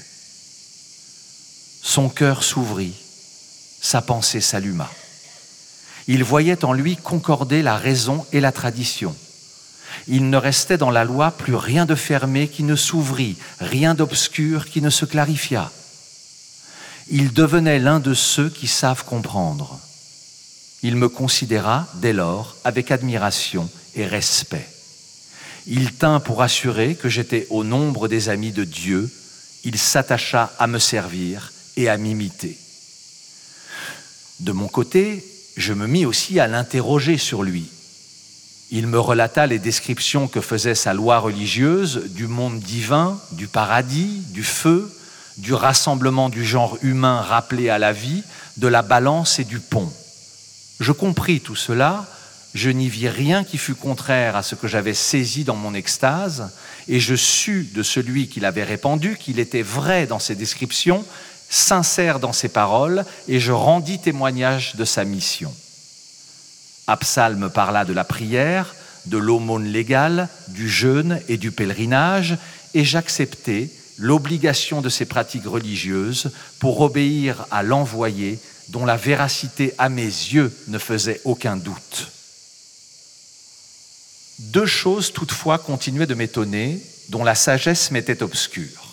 Son cœur s'ouvrit, sa pensée s'alluma. Il voyait en lui concorder la raison et la tradition. Il ne restait dans la loi plus rien de fermé qui ne s'ouvrit, rien d'obscur qui ne se clarifia. Il devenait l'un de ceux qui savent comprendre. Il me considéra dès lors avec admiration et respect. Il tint pour assurer que j'étais au nombre des amis de Dieu. Il s'attacha à me servir et à m'imiter. De mon côté, je me mis aussi à l'interroger sur lui. Il me relata les descriptions que faisait sa loi religieuse du monde divin, du paradis, du feu, du rassemblement du genre humain rappelé à la vie, de la balance et du pont. Je compris tout cela, je n'y vis rien qui fût contraire à ce que j'avais saisi dans mon extase, et je sus de celui qui l'avait répandu qu'il était vrai dans ses descriptions, sincère dans ses paroles, et je rendis témoignage de sa mission. Apsal me parla de la prière, de l'aumône légale, du jeûne et du pèlerinage, et j'acceptai l'obligation de ces pratiques religieuses pour obéir à l'envoyé dont la véracité à mes yeux ne faisait aucun doute. Deux choses toutefois continuaient de m'étonner, dont la sagesse m'était obscure.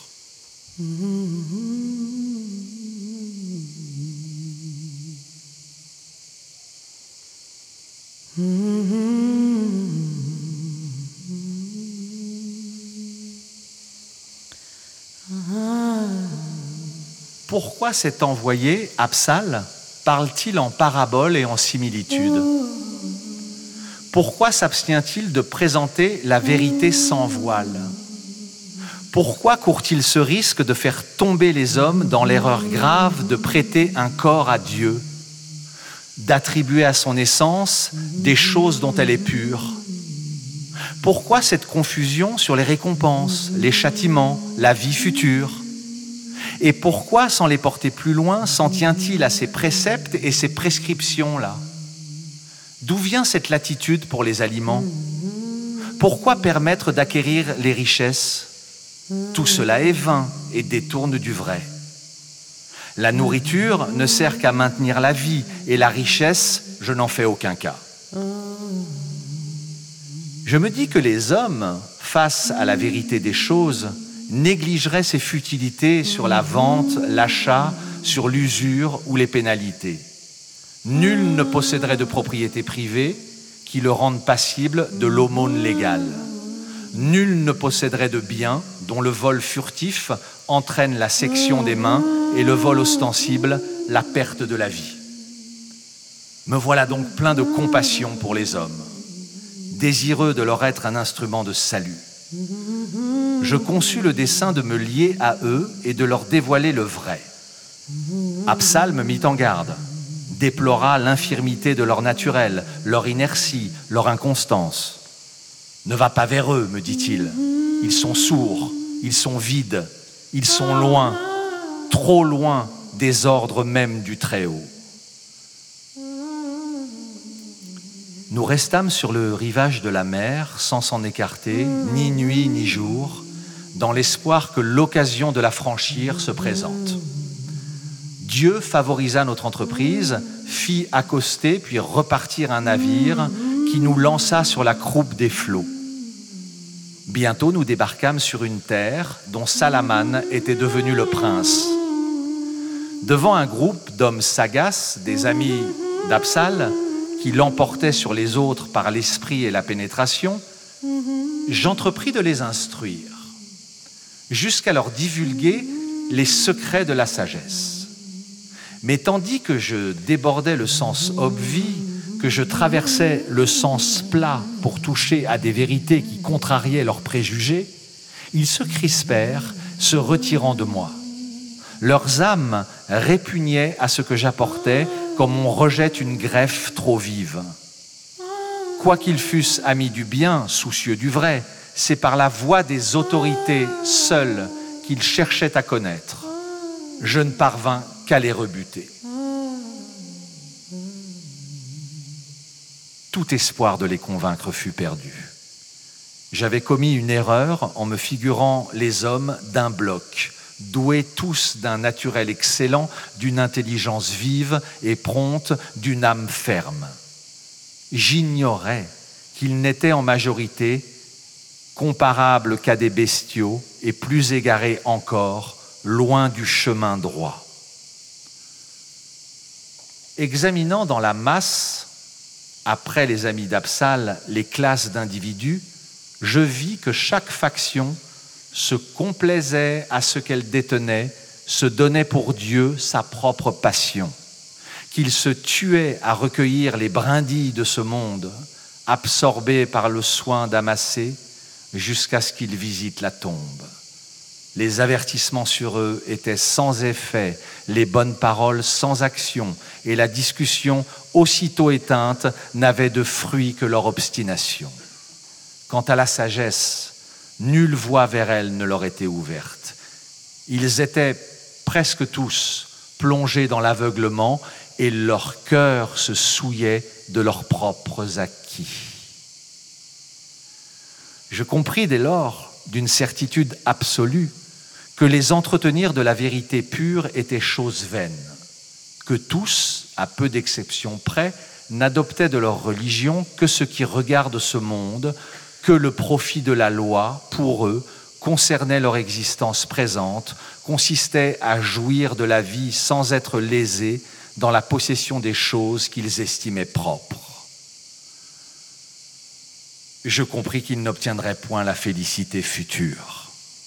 Pourquoi cet envoyé, Apsal, parle-t-il en paraboles et en similitudes? Pourquoi s'abstient-il de présenter la vérité sans voile? Pourquoi court-il ce risque de faire tomber les hommes dans l'erreur grave de prêter un corps à Dieu, d'attribuer à son essence des choses dont elle est pure? Pourquoi cette confusion sur les récompenses, les châtiments, la vie future? Et pourquoi, sans les porter plus loin, s'en tient-il à ces préceptes et ces prescriptions-là? D'où vient cette latitude pour les aliments? Pourquoi permettre d'acquérir les richesses? Tout cela est vain et détourne du vrai. La nourriture ne sert qu'à maintenir la vie, et la richesse, je n'en fais aucun cas. Je me dis que les hommes, face à la vérité des choses, négligeraient ces futilités sur la vente, l'achat, sur l'usure ou les pénalités. Nul ne posséderait de propriété privée qui le rende passible de l'aumône légale. Nul ne posséderait de biens dont le vol furtif entraîne la section des mains et le vol ostensible la perte de la vie. Me voilà donc plein de compassion pour les hommes. désireux de leur être un instrument de salut. Je conçus le dessein de me lier à eux et de leur dévoiler le vrai. Absal me mit en garde, déplora l'infirmité de leur naturel, leur inertie, leur inconstance. « Ne va pas vers eux, me dit-il. Ils sont sourds, ils sont vides, ils sont loin, trop loin des ordres mêmes du Très-Haut. » Nous restâmes sur le rivage de la mer, sans s'en écarter, ni nuit ni jour, dans l'espoir que l'occasion de la franchir se présente. Dieu favorisa notre entreprise, fit accoster puis repartir un navire qui nous lança sur la croupe des flots. Bientôt, nous débarquâmes sur une terre dont Salamane était devenu le prince. Devant un groupe d'hommes sagaces, des amis d'Absal, qui l'emportaient sur les autres par l'esprit et la pénétration, j'entrepris de les instruire, jusqu'à leur divulguer les secrets de la sagesse. Mais tandis que je débordais le sens obvi, que je traversais le sens plat pour toucher à des vérités qui contrariaient leurs préjugés, ils se crispèrent, se retirant de moi. Leurs âmes répugnaient à ce que j'apportais comme on rejette une greffe trop vive. Quoiqu'ils fussent amis du bien, soucieux du vrai, c'est par la voie des autorités seules qu'ils cherchaient à connaître. Je ne parvins qu'à les rebuter. Tout espoir de les convaincre fut perdu. J'avais commis une erreur en me figurant les hommes d'un bloc, doués tous d'un naturel excellent, d'une intelligence vive et prompte, d'une âme ferme. J'ignorais qu'ils n'étaient en majorité comparables qu'à des bestiaux et plus égarés encore, loin du chemin droit. Examinant dans la masse, après les amis d'Absal, les classes d'individus, je vis que chaque faction se complaisait à ce qu'elle détenait, se donnait pour Dieu sa propre passion, qu'il se tuait à recueillir les brindilles de ce monde, absorbés par le soin d'amasser, jusqu'à ce qu'ils visitent la tombe. Les avertissements sur eux étaient sans effet, les bonnes paroles sans action, et la discussion, aussitôt éteinte, n'avait de fruit que leur obstination. Quant à la sagesse, nulle voie vers elle ne leur était ouverte. Ils étaient presque tous plongés dans l'aveuglement et leur cœur se souillait de leurs propres acquis. Je compris dès lors, d'une certitude absolue, que les entretenir de la vérité pure était chose vaine, que tous, à peu d'exceptions près, n'adoptaient de leur religion que ce qui regarde ce monde, que le profit de la loi, pour eux, concernait leur existence présente, consistait à jouir de la vie sans être lésés dans la possession des choses qu'ils estimaient propres. Je compris qu'ils n'obtiendraient point la félicité future.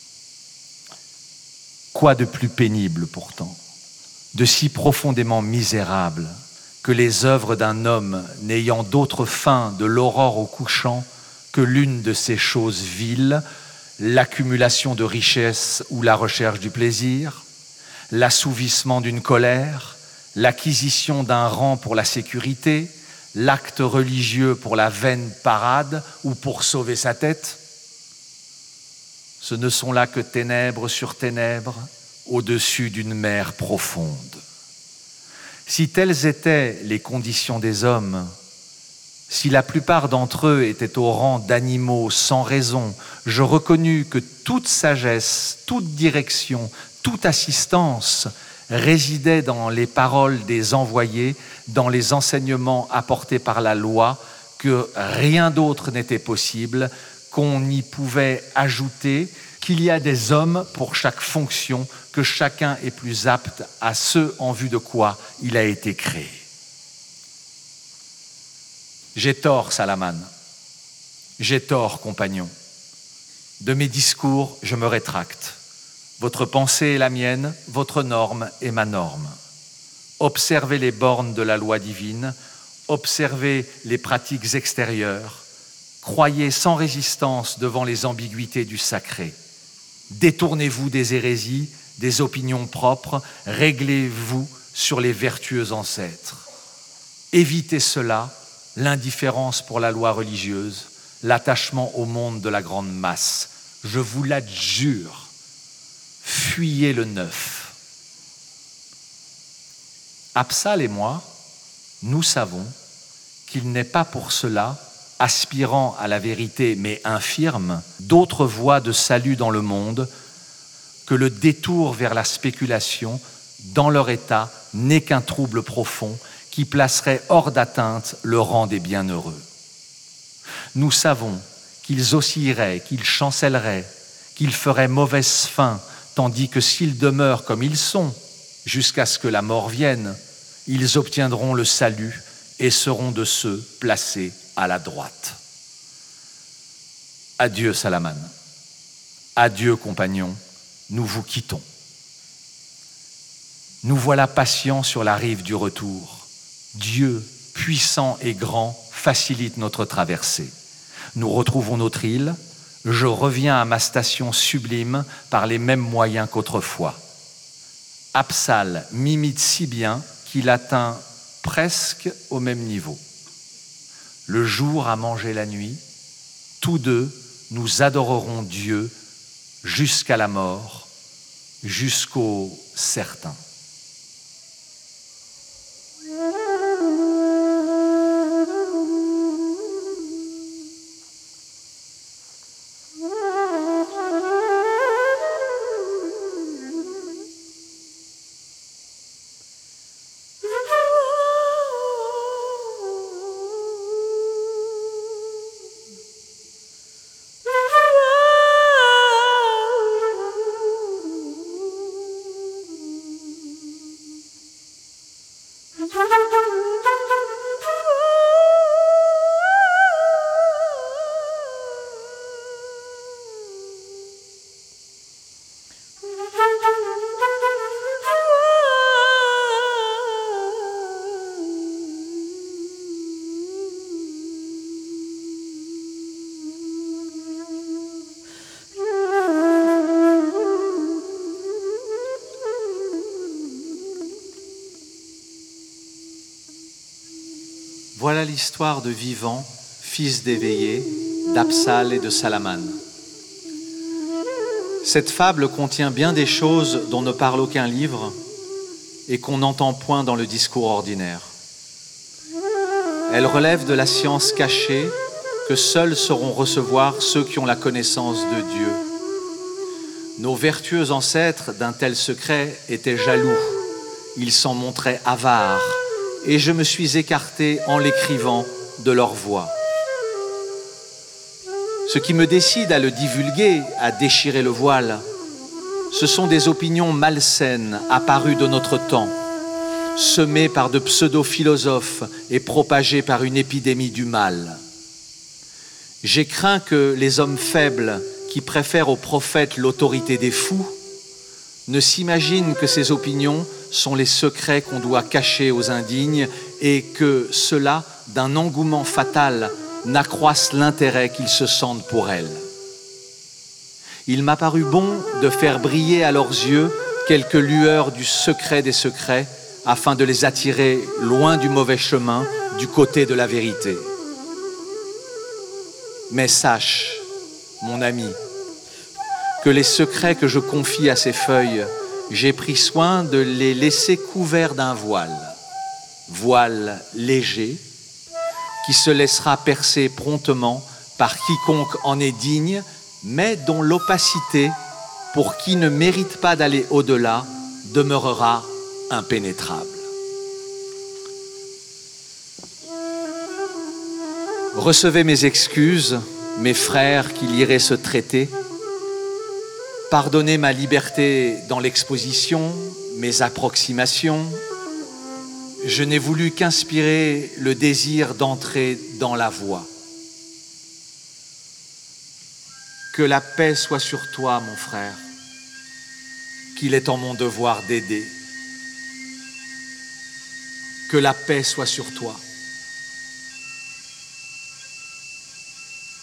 Quoi de plus pénible pourtant, de si profondément misérable, que les œuvres d'un homme n'ayant d'autre fin de l'aurore au couchant que l'une de ces choses viles, l'accumulation de richesses ou la recherche du plaisir, l'assouvissement d'une colère, l'acquisition d'un rang pour la sécurité, l'acte religieux pour la vaine parade ou pour sauver sa tête. Ce ne sont là que ténèbres sur ténèbres au-dessus d'une mer profonde. Si telles étaient les conditions des hommes, si la plupart d'entre eux étaient au rang d'animaux sans raison, je reconnus que toute sagesse, toute direction, toute assistance résidait dans les paroles des envoyés, dans les enseignements apportés par la loi, que rien d'autre n'était possible, qu'on y pouvait ajouter, qu'il y a des hommes pour chaque fonction, que chacun est plus apte à ce en vue de quoi il a été créé. J'ai tort, Salamane. J'ai tort, compagnon. De mes discours, je me rétracte. Votre pensée est la mienne, votre norme est ma norme. Observez les bornes de la loi divine, observez les pratiques extérieures, Croyez sans résistance devant les ambiguïtés du sacré. Détournez-vous des hérésies, des opinions propres, réglez-vous sur les vertueux ancêtres. Évitez cela, l'indifférence pour la loi religieuse, l'attachement au monde de la grande masse. Je vous l'adjure, fuyez le neuf. Absal et moi, nous savons qu'il n'est pas pour cela, aspirant à la vérité mais infirme, d'autres voies de salut dans le monde que le détour vers la spéculation, dans leur état, n'est qu'un trouble profond qui placerait hors d'atteinte le rang des bienheureux. Nous savons qu'ils oscilleraient, qu'ils chancelleraient, qu'ils feraient mauvaise fin, tandis que s'ils demeurent comme ils sont, jusqu'à ce que la mort vienne, ils obtiendront le salut et seront de ceux placés à la droite. Adieu, Salamane. Adieu, compagnons, nous vous quittons. Nous voilà patients sur la rive du retour. Dieu, puissant et grand, facilite notre traversée. Nous retrouvons notre île. Je reviens à ma station sublime par les mêmes moyens qu'autrefois. Absal m'imite si bien qu'il atteint presque au même niveau. Le jour a mangé la nuit. Tous deux, nous adorerons Dieu jusqu'à la mort, jusqu'au certain. Voilà l'histoire de Vivant, fils d'éveillé, d'Absal et de Salamane. Cette fable contient bien des choses dont ne parle aucun livre et qu'on n'entend point dans le discours ordinaire. Elle relève de la science cachée que seuls sauront recevoir ceux qui ont la connaissance de Dieu. Nos vertueux ancêtres d'un tel secret étaient jaloux, ils s'en montraient avares, et je me suis écarté en l'écrivant de leur voix. Ce qui me décide à le divulguer, à déchirer le voile, ce sont des opinions malsaines apparues de notre temps, semées par de pseudo-philosophes et propagées par une épidémie du mal. J'ai craint que les hommes faibles qui préfèrent aux prophètes l'autorité des fous ne s'imaginent que ces opinions sont les secrets qu'on doit cacher aux indignes et que cela, d'un engouement fatal, n'accroisse l'intérêt qu'ils se sentent pour elles. Il m'a paru bon de faire briller à leurs yeux quelques lueurs du secret des secrets afin de les attirer loin du mauvais chemin, du côté de la vérité. Mais sache, mon ami, que les secrets que je confie à ces feuilles, j'ai pris soin de les laisser couverts d'un voile léger, qui se laissera percer promptement par quiconque en est digne, mais dont l'opacité, pour qui ne mérite pas d'aller au-delà, demeurera impénétrable. Recevez mes excuses, mes frères qui liraient ce traité. Pardonnez ma liberté dans l'exposition, mes approximations. Je n'ai voulu qu'inspirer le désir d'entrer dans la voie. Que la paix soit sur toi, mon frère, qu'il est en mon devoir d'aider. Que la paix soit sur toi.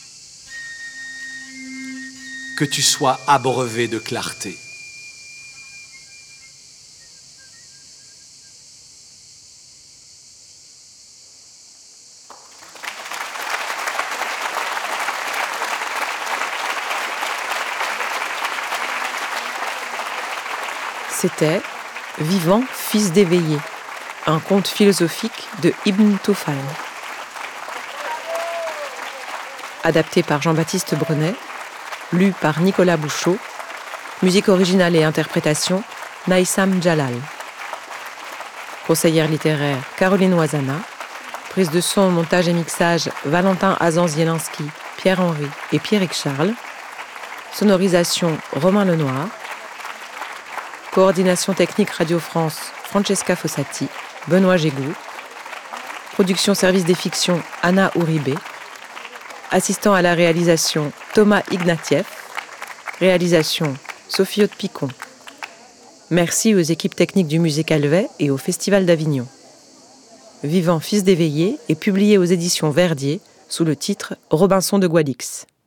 que tu sois abreuvé de clarté. C'était Vivant, fils d'éveillé, un conte philosophique de Ibn Tufayl. Adapté par Jean-Baptiste Brenet, lu par Nicolas Bouchot, musique originale et interprétation Naïsam Jalal. Conseillère littéraire Caroline Oisana, prise de son, montage et mixage Valentin Azan-Zielinski, Pierre-Henri et Pierrick Charles, sonorisation Romain Lenoir, coordination technique Radio France Francesca Fossati, Benoît Gégou, production service des fictions Anna Ouribé, assistant à la réalisation Thomas Ignatieff, réalisation Sophie Haute-Picon. Merci aux équipes techniques du Musée Calvet et au Festival d'Avignon. Vivant, fils d'éveillé est publié aux éditions Verdier sous le titre Robinson de Guadix.